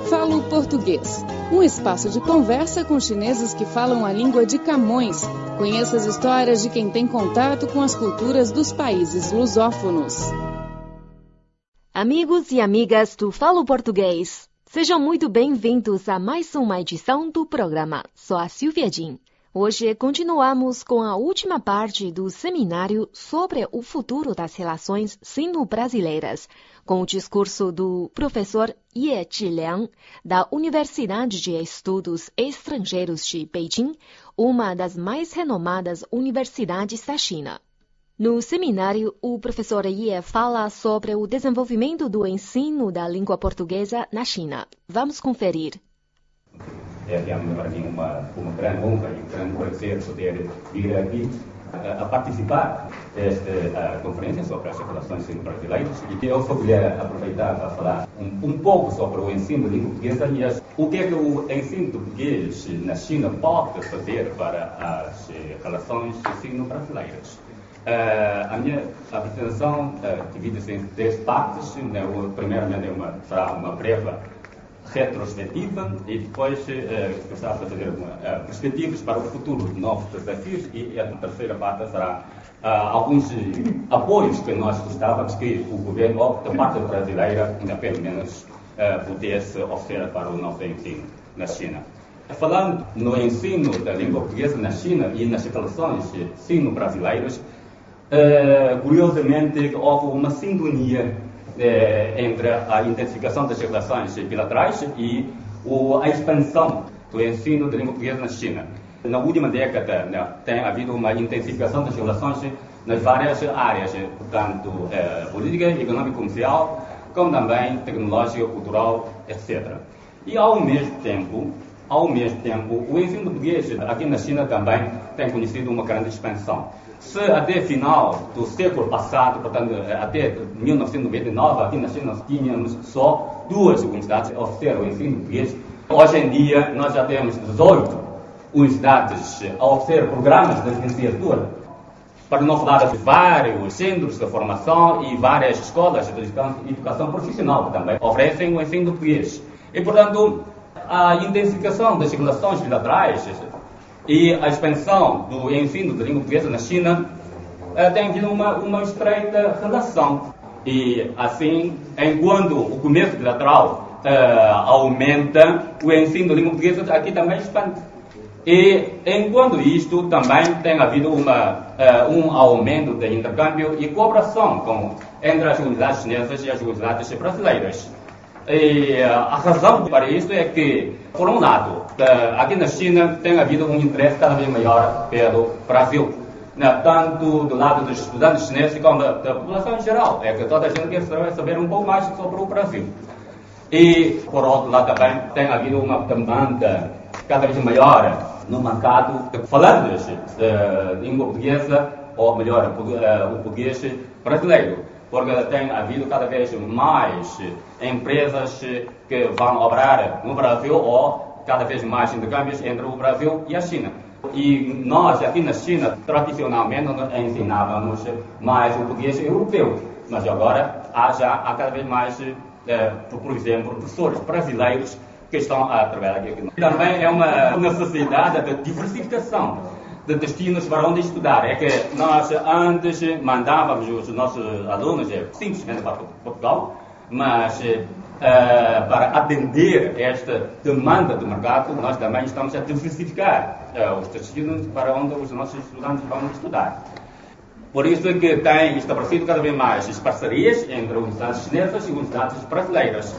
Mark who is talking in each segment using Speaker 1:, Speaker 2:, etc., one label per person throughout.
Speaker 1: Falo Português, um espaço de conversa com chineses que falam a língua de Camões. Conheça as histórias de quem tem contato com as culturas dos países lusófonos.
Speaker 2: Amigos e amigas do Falo Português, sejam muito bem-vindos a mais uma edição do programa. Sou a Silvia Jin. Hoje continuamos com a última parte do seminário sobre o futuro das relações sino-brasileiras, com o discurso do professor Ye Zhiliang, da Universidade de Estudos Estrangeiros de Beijing, uma das mais renomadas universidades da China. No seminário, o professor Ye fala sobre o desenvolvimento do ensino da língua portuguesa na China. Vamos conferir.
Speaker 3: É realmente para mim uma grande honra e um grande prazer poder vir aqui a participar desta conferência sobre as relações sino-brasileiras. E eu só queria aproveitar para falar um pouco sobre o ensino de língua portuguesa e o que é que o ensino de português na China pode fazer para as relações sino-brasileiras. A minha apresentação divide-se em 3 partes. Primeiramente será uma breve retrospectiva e depois gostava de fazer perspectivas para o futuro de novos desafios e a terceira parte será alguns apoios que nós gostávamos que o governo ou da parte brasileira ainda pelo menos pudesse oferecer para o nosso ensino na China. Falando no ensino da língua portuguesa na China e nas relações sino-brasileiras, curiosamente houve uma sintonia entre a intensificação das relações bilaterais e a expansão do ensino de língua portuguesa na China. Na última década, tem havido uma intensificação das relações nas várias áreas, tanto política, econômica, comercial, como também tecnológica, cultural, etc. E ao mesmo tempo, o ensino de português aqui na China também tem conhecido uma grande expansão. Se até final do século passado, portanto, até 1999, aqui na China nós tínhamos só 2 universidades a oferecer o ensino português. Hoje em dia nós já temos 18 universidades a oferecer programas de licenciatura, para não falar de vários centros de formação e várias escolas de educação profissional que também oferecem o ensino português. E, portanto, a intensificação das relações bilaterais e a expansão do ensino da língua portuguesa na China tem havido uma estreita relação. E assim, enquanto o comércio bilateral aumenta, o ensino da língua portuguesa aqui também expande. E enquanto isto, também tem havido um aumento de intercâmbio e cooperação entre as universidades chinesas e as universidades brasileiras. E a razão para isso é que, por um lado, aqui na China tem havido um interesse cada vez maior pelo Brasil, tanto do lado dos estudantes chineses como da população em geral. É que toda a gente quer saber um pouco mais sobre o Brasil. E, por outro lado, também tem havido uma demanda cada vez maior no mercado de falantes de língua portuguesa, ou melhor, o português brasileiro. Porque tem havido cada vez mais empresas que vão obrar no Brasil ou cada vez mais intercâmbios entre o Brasil e a China. E nós, aqui na China, tradicionalmente ensinávamos mais o português europeu, mas agora há cada vez mais, por exemplo, professores brasileiros que estão a trabalhar aqui. Também é uma necessidade de diversificação de destinos para onde estudar. É que nós antes mandávamos os nossos alunos simplesmente para Portugal, mas para atender esta demanda do mercado, nós também estamos a diversificar os destinos para onde os nossos estudantes vão estudar. Por isso é que tem estabelecido cada vez mais as parcerias entre universidades chinesas e universidades brasileiras.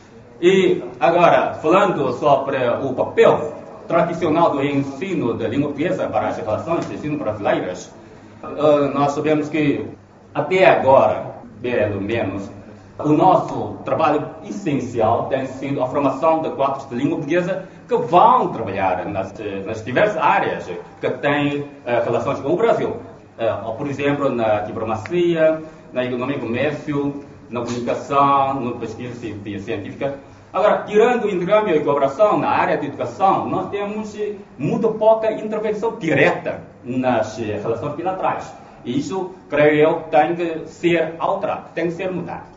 Speaker 3: E agora, falando sobre o papel tradicional do ensino da língua portuguesa para as relações sino-brasileiras, nós sabemos que até agora, pelo menos, o nosso trabalho essencial tem sido a formação de quadros de língua portuguesa que vão trabalhar nas diversas áreas que têm relações com o Brasil. Por exemplo, na diplomacia, na economia e comércio, na comunicação, na pesquisa científica. Agora, tirando o intercâmbio e cooperação na área de educação, nós temos muito pouca intervenção direta nas relações bilaterais. E isso, creio eu, tem que ser alterado, tem que ser mudado.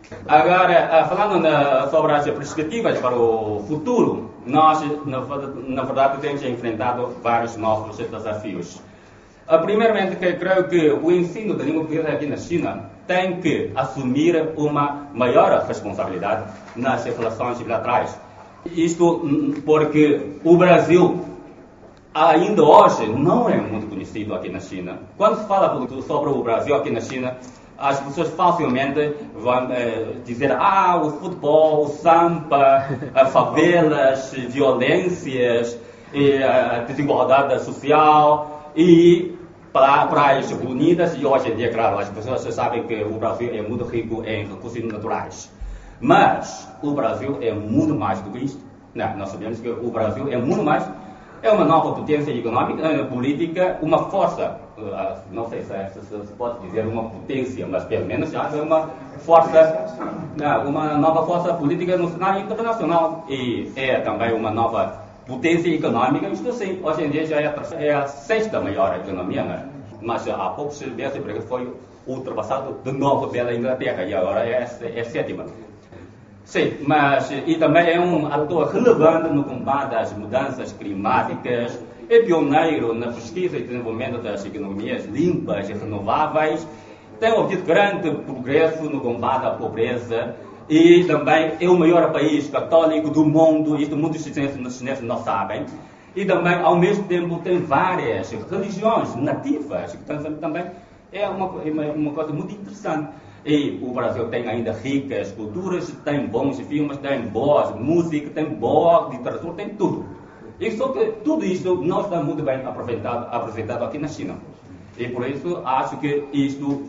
Speaker 3: Agora, falando sobre as perspectivas para o futuro, nós, na verdade, temos enfrentado vários novos desafios. Primeiramente, creio que o ensino da língua portuguesa aqui na China tem que assumir uma maior responsabilidade nas relações bilaterais. Isto porque o Brasil ainda hoje não é muito conhecido aqui na China. Quando se fala sobre o Brasil aqui na China, as pessoas facilmente vão dizer o futebol, o samba, favelas, violências, a desigualdade social e praias bonitas. E hoje em dia, claro, as pessoas sabem que o Brasil é muito rico em recursos naturais. Mas o Brasil é muito mais do que isto. Nós sabemos que o Brasil é muito mais. É uma nova potência econômica, política, uma força, não sei se pode dizer uma potência, mas pelo menos já é uma força, uma nova força política no cenário internacional e é também uma nova potência econômica. Isto sim, hoje em dia já é a sexta maior economia, mas há poucos meses foi ultrapassado de novo pela Inglaterra e agora é a sétima. Sim, mas e também é um ator relevante no combate às mudanças climáticas, é pioneiro na pesquisa e desenvolvimento das economias limpas e renováveis, tem obtido grande progresso no combate à pobreza e também é o maior país católico do mundo, isto muitos chineses não sabem, e também ao mesmo tempo tem várias religiões nativas, que também é uma coisa muito interessante. E o Brasil tem ainda ricas culturas, tem bons filmes, tem boas músicas, tem boa literatura, tem tudo. E só que tudo isso não está muito bem apresentado aqui na China. E por isso acho que isto,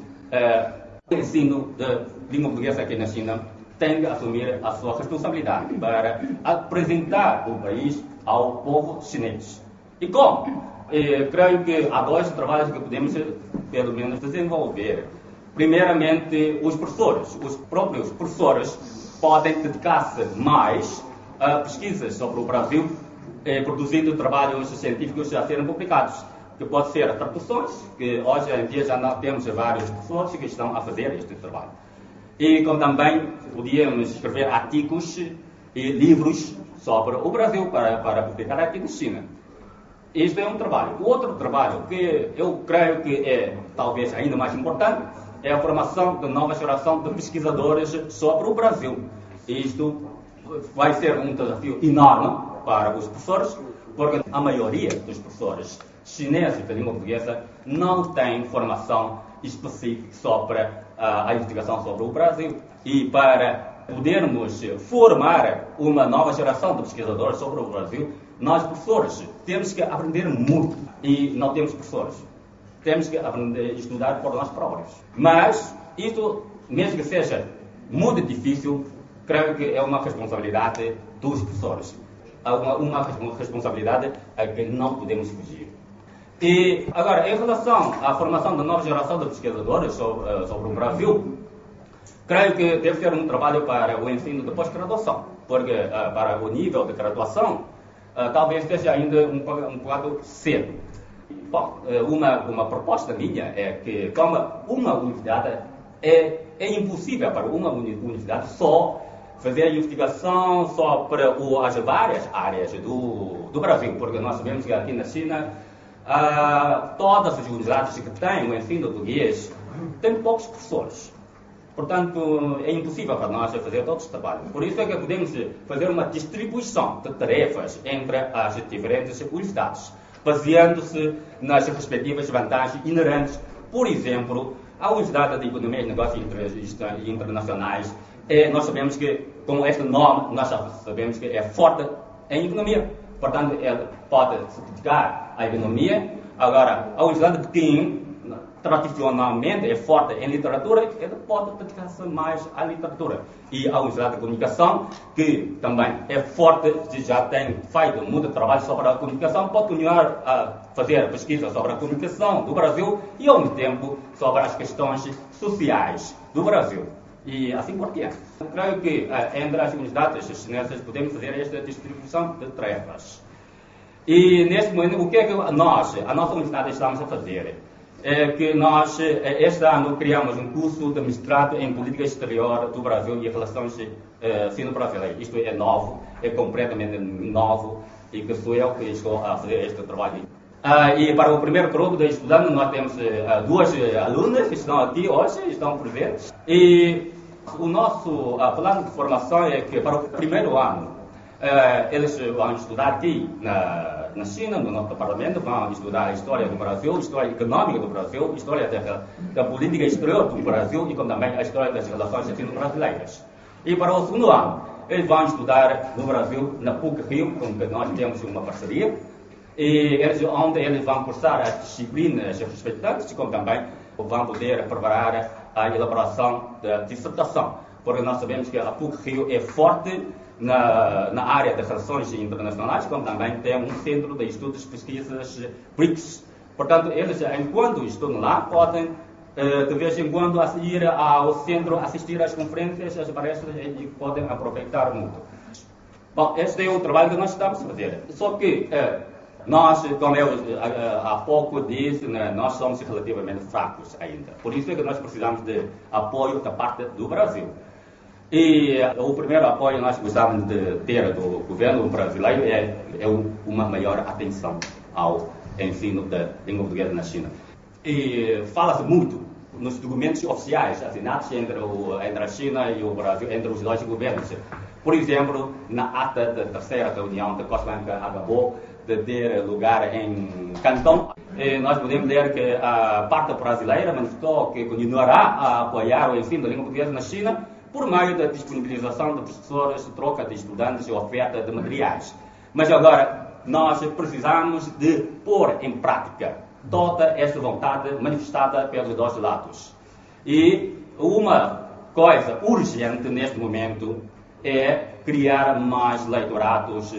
Speaker 3: o ensino da língua portuguesa aqui na China, tem que assumir a sua responsabilidade para apresentar o país ao povo chinês. E como? Creio que há dois trabalhos que podemos, pelo menos, desenvolver. Primeiramente, os próprios professores podem dedicar-se mais a pesquisas sobre o Brasil, produzindo trabalhos científicos a serem publicados, que pode ser traduções, que hoje em dia já temos vários professores que estão a fazer este trabalho. E como também podíamos escrever artigos e livros sobre o Brasil para publicar aqui na China. Este é um trabalho. O outro trabalho que eu creio que é talvez ainda mais importante é a formação da nova geração de pesquisadores sobre o Brasil. Isto vai ser um desafio enorme para os professores, porque a maioria dos professores chineses da língua portuguesa não tem formação específica sobre a investigação sobre o Brasil. E para podermos formar uma nova geração de pesquisadores sobre o Brasil, nós, professores, temos que aprender muito e não temos professores. Temos que aprender a estudar por nós próprios. Mas, isto, mesmo que seja muito difícil, creio que é uma responsabilidade dos professores. Uma responsabilidade a que não podemos fugir. E, agora, em relação à formação da nova geração de pesquisadores sobre o Brasil, creio que deve ser um trabalho para o ensino de pós-graduação, porque para o nível de graduação, talvez esteja ainda um bocado cedo. Bom, uma proposta minha é que, como uma universidade, é impossível para uma universidade só fazer a investigação sobre as várias áreas do Brasil, porque nós sabemos que aqui na China, todas as universidades que têm o ensino português têm poucos professores. Portanto, é impossível para nós fazer todo esse trabalho. Por isso é que podemos fazer uma distribuição de tarefas entre as diferentes universidades, baseando-se nas respectivas vantagens inerentes. Por exemplo, a Universidade de Economia e Negócios Internacionais, nós sabemos que, com este nome, nós sabemos que é forte em economia. Portanto, ela pode se dedicar à economia. Agora, a Universidade de Pequim, tradicionalmente é forte em literatura, ela pode dedicar-se mais à literatura. E a Universidade de Comunicação, que também é forte, já tem feito muito trabalho sobre a comunicação, pode continuar a fazer pesquisa sobre a comunicação do Brasil e, ao mesmo tempo, sobre as questões sociais do Brasil. E assim por diante. Creio que entre as universidades chinesas podemos fazer esta distribuição de tarefas. E, neste momento, o que é que nós, a nossa universidade, estamos a fazer? é que nós, este ano, criamos um curso de mestrado em política exterior do Brasil e relações sino-brasileiras. Isto é novo, é completamente novo, e que sou eu que estou a fazer este trabalho. E para o primeiro grupo de estudantes, nós temos duas alunas que estão aqui hoje, estão presentes. E o nosso plano de formação é que para o primeiro ano, eles vão estudar aqui na China, no nosso parlamento, vão estudar a história do Brasil, a história econômica do Brasil, a história da política exterior do Brasil e também a história das relações sino-brasileiras. E para o segundo ano, eles vão estudar no Brasil, na PUC-Rio, com que nós temos uma parceria, e onde eles vão cursar as disciplinas respeitantes, como também vão poder preparar a elaboração da dissertação, porque nós sabemos que a PUC-Rio é forte na área das relações internacionais, como também tem um centro de estudos e pesquisas BRICS. Portanto, eles, enquanto estão lá, podem, de vez em quando, ir ao centro, assistir às conferências, às palestras, e podem aproveitar muito. Bom, este é o trabalho que nós estamos a fazer. Só que nós, como eu há pouco disse, nós somos relativamente fracos ainda. Por isso é que nós precisamos de apoio da parte do Brasil. E o primeiro apoio que nós gostávamos de ter do governo brasileiro é uma maior atenção ao ensino da língua portuguesa na China. E fala-se muito nos documentos oficiais assinados entre a China e o Brasil, entre os dois governos. Por exemplo, na ata da terceira reunião da COSBAN que acabou de ter lugar em Cantão, nós podemos ler que a parte brasileira manifestou que continuará a apoiar o ensino da língua portuguesa na China por meio da disponibilização de professores, troca de estudantes e oferta de materiais. Mas agora, nós precisamos de pôr em prática toda esta vontade manifestada pelos dois lados. E uma coisa urgente neste momento é criar mais leitorados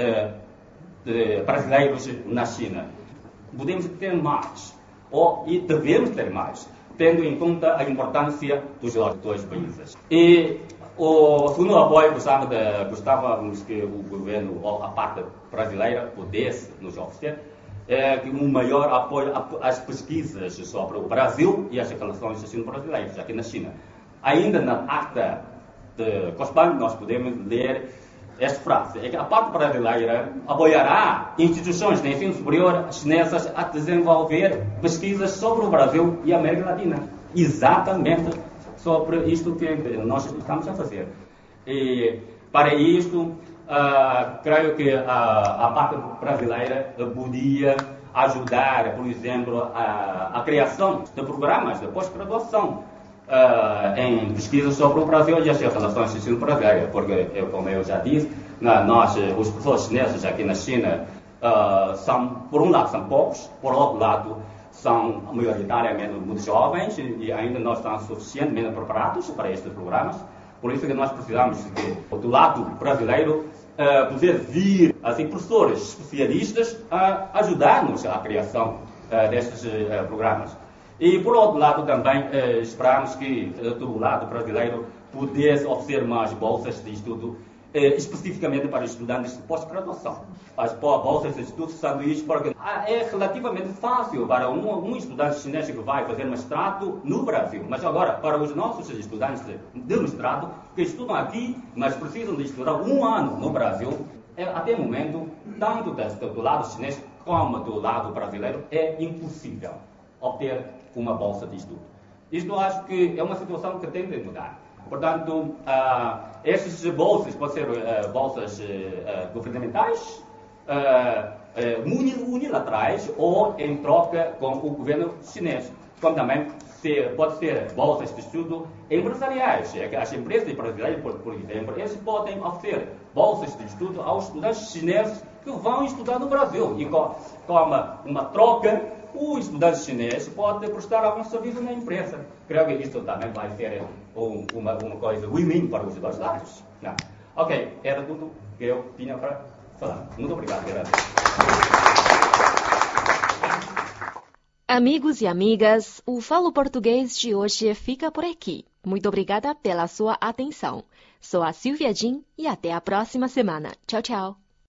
Speaker 3: brasileiros na China. Podemos ter mais, e devemos ter mais, tendo em conta a importância dos dois países. E o segundo apoio gostávamos que o governo, ou a parte brasileira, pudesse nos oferecer, é um maior apoio às pesquisas sobre o Brasil e as relações sino-brasileiras aqui na China. Ainda na ata de COSBAN, nós podemos ler esta frase, é que a parte brasileira apoiará instituições de ensino superior chinesas a desenvolver pesquisas sobre o Brasil e a América Latina. Exatamente sobre isto que nós estamos a fazer. E para isto, creio que a parte brasileira podia ajudar, por exemplo, a criação de programas de pós-graduação em pesquisas sobre o Brasil e as relações sino-brasileiras, porque, como eu já disse, nós, os professores chineses aqui na China, por um lado são poucos, por outro lado são maioritariamente muito jovens e ainda não estão suficientemente preparados para estes programas. Por isso que nós precisamos que, do lado brasileiro, poder vir assim, professores especialistas a ajudar-nos à criação destes programas. E, por outro lado, também esperamos que, do lado brasileiro, pudesse oferecer mais bolsas de estudo, especificamente para estudantes de pós-graduação. As bolsas de estudo são isso porque é relativamente fácil para um estudante chinês que vai fazer mestrado no Brasil. Mas agora, para os nossos estudantes de mestrado, que estudam aqui, mas precisam de estudar um ano no Brasil, até o momento, tanto do lado chinês como do lado brasileiro, é impossível obter uma bolsa de estudo. Isto acho que é uma situação que tem de mudar. Portanto, essas bolsas podem ser bolsas governamentais, unilaterais ou em troca com o governo chinês. Como também pode ser bolsas de estudo empresariais. É que as empresas brasileiras, por exemplo, eles podem oferecer bolsas de estudo aos estudantes chineses que vão estudar no Brasil. E com uma troca, o estudante chinês pode prestar algum serviço na empresa. Creio que isso também vai ser uma coisa win-win para os dois lados. Ok, era tudo que eu tinha para falar. Muito obrigado.
Speaker 2: Amigos e amigas, o Falo Português de hoje fica por aqui. Muito obrigada pela sua atenção. Sou a Silvia Jin e até a próxima semana. Tchau, tchau.